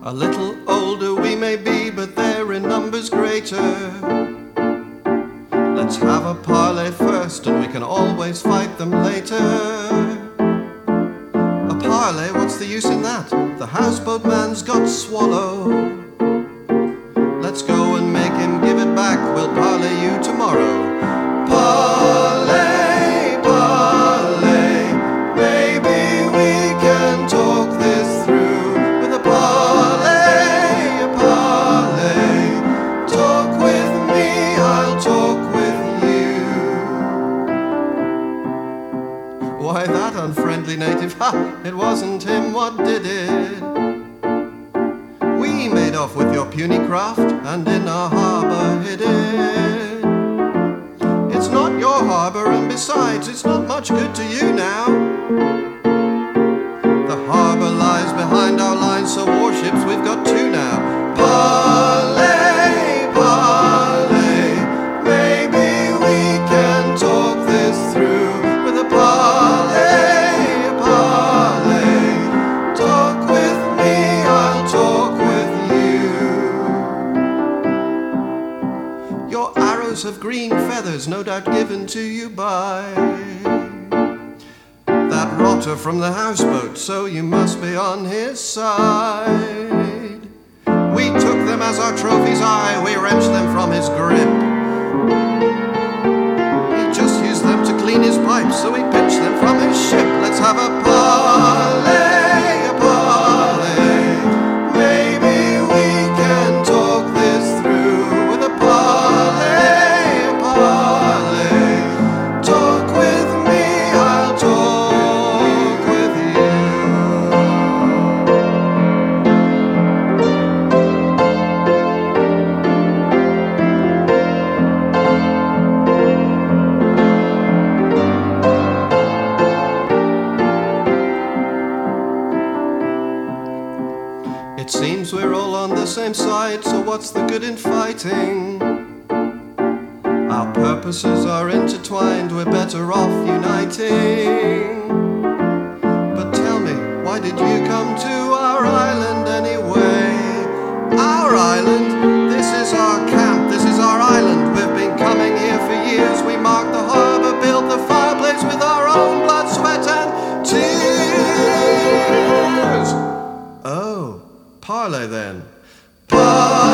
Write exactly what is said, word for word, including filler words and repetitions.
A little older we may be, but they're in numbers greater. Let's have a parley first, and we can always fight them later. A parley, what's the use in that? The houseboat man's got swallow. Let's go and make him give it back. We'll parley you tomorrow. Parley, parley, maybe we can talk this through. With a parley, a parley, talk with me, I'll talk with you. Why, that unfriendly native, ha, it wasn't him what did it. We made off with your puny craft, and in our harbour hid it. It's not your harbour, and besides, it's not much good to you now. The harbour lies behind our lines, so warships we've got two now. Parley, parley, maybe we can talk this through. With a parley, a parley, talk with me, I'll talk with you. Your arrows have green feathers, no doubt given to you by that rotter from the houseboat, so you must be on his side. We took them as our trophies, aye, we wrenched them from his grip. He just used them to clean his pipes, so we pinched them from his ship. Let's have a parley, a parley, maybe we can talk this through. With a parley, a parley, talk with me, I'll talk with you. It seems we're all on the same side, so what's the good in fighting? Our purposes are intertwined, we're better off uniting. But tell me, why did you come to our island anyway? Our island? This is our camp, this is our island. We've been coming here for years. We marked the harbour, built the fireplace with our own blood, sweat and tears. Oh, parley then. Parley.